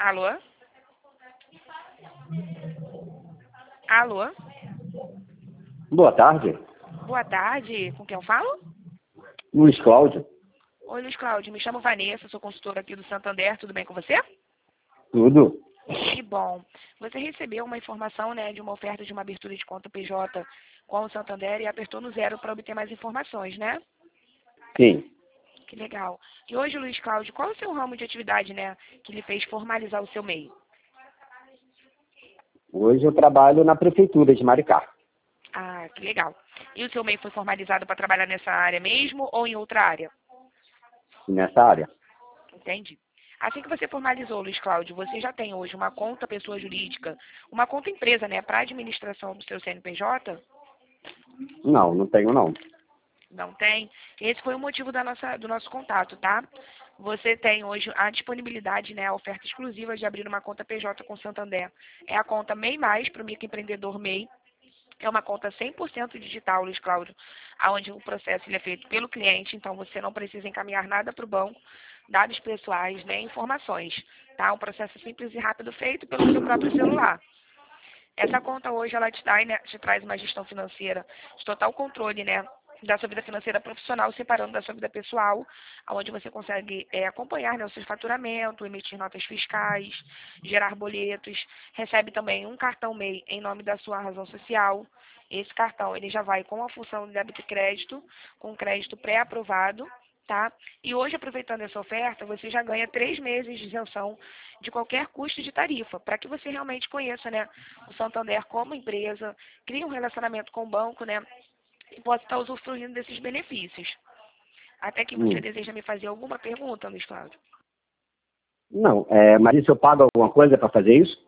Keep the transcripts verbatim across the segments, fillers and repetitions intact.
Alô? Alô? Boa tarde, Boa tarde. Com quem eu falo? Luiz Cláudio. Oi, Luiz Cláudio. Me chamo Vanessa, sou consultora aqui do Santander. Tudo bem com você? Tudo? Que bom. Você recebeu uma informação, né, de uma oferta de uma abertura de conta P J com o Santander e apertou no zero para obter mais informações, né? Sim. Que legal. E hoje, Luiz Cláudio, qual é o seu ramo de atividade, né, que lhe fez formalizar o seu M E I? Hoje eu trabalho na prefeitura de Maricá. Ah, que legal. E o seu M E I foi formalizado para trabalhar nessa área mesmo ou em outra área? Nessa área. Entendi. Assim que você formalizou, Luiz Cláudio, você já tem hoje uma conta pessoa jurídica, uma conta empresa, né, para administração do seu C N P J? Não, não tenho não. Não tem? Esse foi o motivo da nossa, do nosso contato, tá? Você tem hoje a disponibilidade, né, a oferta exclusiva de abrir uma conta P J com Santander. É a conta M E I Mais para o microempreendedor M E I. É uma conta cem por cento digital, Luiz Cláudio, onde o processo ele é feito pelo cliente, então você não precisa encaminhar nada para o banco, dados pessoais, nem informações, tá? Um processo simples e rápido feito pelo seu próprio celular. Essa conta hoje, ela te, dá, né, te traz uma gestão financeira de total controle, né, da sua vida financeira profissional, separando da sua vida pessoal, onde você consegue é, acompanhar, né, o seu faturamento, emitir notas fiscais, gerar boletos, recebe também um cartão M E I em nome da sua razão social. Esse cartão ele já vai com a função de débito e crédito, com crédito pré-aprovado, tá? E hoje, aproveitando essa oferta, você já ganha três meses de isenção de qualquer custo de tarifa, para que você realmente conheça, né, o Santander como empresa, crie um relacionamento com o banco, né, e possa estar usufruindo desses benefícios. Até que você Hum. deseja me fazer alguma pergunta, Luiz Cláudio? Não, é, mas isso eu pago alguma coisa para fazer isso?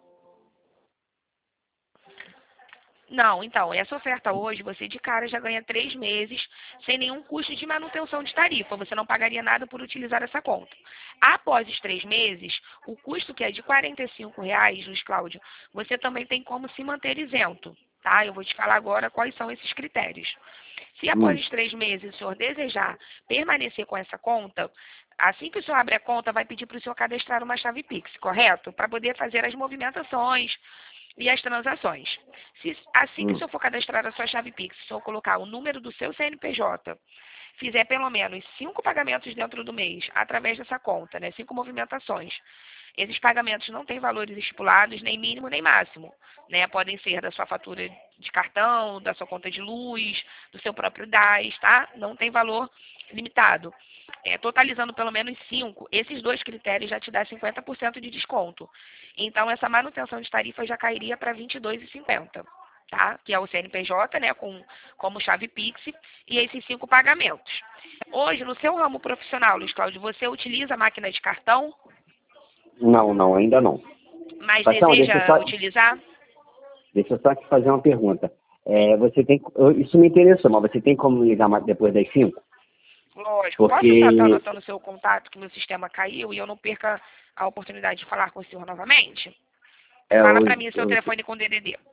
Não, então, essa oferta hoje, você de cara já ganha três meses sem nenhum custo de manutenção de tarifa. Você não pagaria nada por utilizar essa conta. Após os três meses, o custo que é de quarenta e cinco reais, Luiz Cláudio, você também tem como se manter isento, tá? Eu vou te falar agora quais são esses critérios. Se após Hum. os três meses o senhor desejar permanecer com essa conta, assim que o senhor abre a conta, vai pedir para o senhor cadastrar uma chave Pix, correto? Para poder fazer as movimentações e as transações. Se, assim que o Hum. senhor for cadastrar a sua chave Pix, se o senhor colocar o número do seu C N P J, fizer pelo menos cinco pagamentos dentro do mês, através dessa conta, né, cinco movimentações, esses pagamentos não têm valores estipulados, nem mínimo nem máximo, né? Podem ser da sua fatura de cartão, da sua conta de luz, do seu próprio D A S, tá? Não tem valor limitado. É, totalizando pelo menos cinco, esses dois critérios já te dá cinquenta por cento de desconto. Então, essa manutenção de tarifa já cairia para vinte e dois reais e cinquenta centavos, tá? Que é o C N P J, né, com, como chave Pix, e esses cinco pagamentos. Hoje, no seu ramo profissional, Luiz Cláudio, você utiliza a máquina de cartão, Não, não, ainda não. mas Patrão, deixa eu deseja só, utilizar? deixa eu só te fazer uma pergunta. É, você tem, eu- isso me interessou, mas você tem como ligar mais depois das cinco? Lógico. Posso Porque estar anotando o seu contato, que meu sistema caiu e eu não perca a oportunidade de falar com o senhor novamente? é, Fala o, para mim o seu o, telefone com D D D.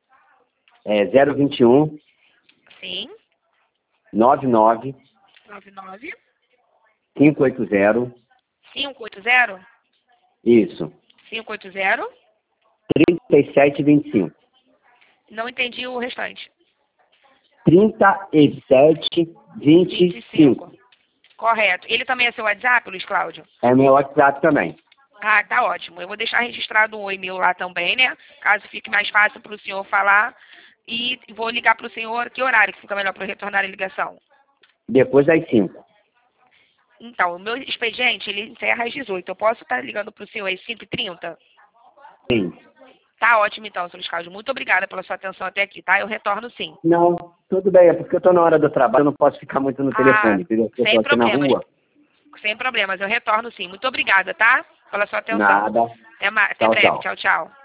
é zero vinte e um, Sim, nove nove, nove nove cinco oito zero, cinco oito zero isso, cinco oito zero. trinta e sete vinte e cinco. Não entendi o restante. trinta e sete vinte vinte e e cinco. cinco. Correto. Ele também é seu WhatsApp, Luiz Cláudio? É meu WhatsApp também. Ah, tá ótimo. Eu vou deixar registrado um e-mail lá também, né? Caso fique mais fácil para o senhor falar. E vou ligar para o senhor. Que horário que fica melhor para eu retornar a ligação? Depois das cinco. Então, o meu expediente, ele encerra às dezoito. Eu posso estar ligando para o senhor às cinco e trinta? Sim. Tá ótimo, então, seu Luiz Cláudio. Muito obrigada pela sua atenção até aqui, tá? Eu retorno sim. Não, tudo bem, é porque eu tô na hora do trabalho, eu não posso ficar muito no Ah, telefone, entendeu? Porque eu tô sem aqui na problemas. rua. Sem problemas. Eu retorno sim. Muito obrigada, tá? Pela sua atenção. Nada. Até, mais, até Tchau, breve. tchau. Tchau, tchau.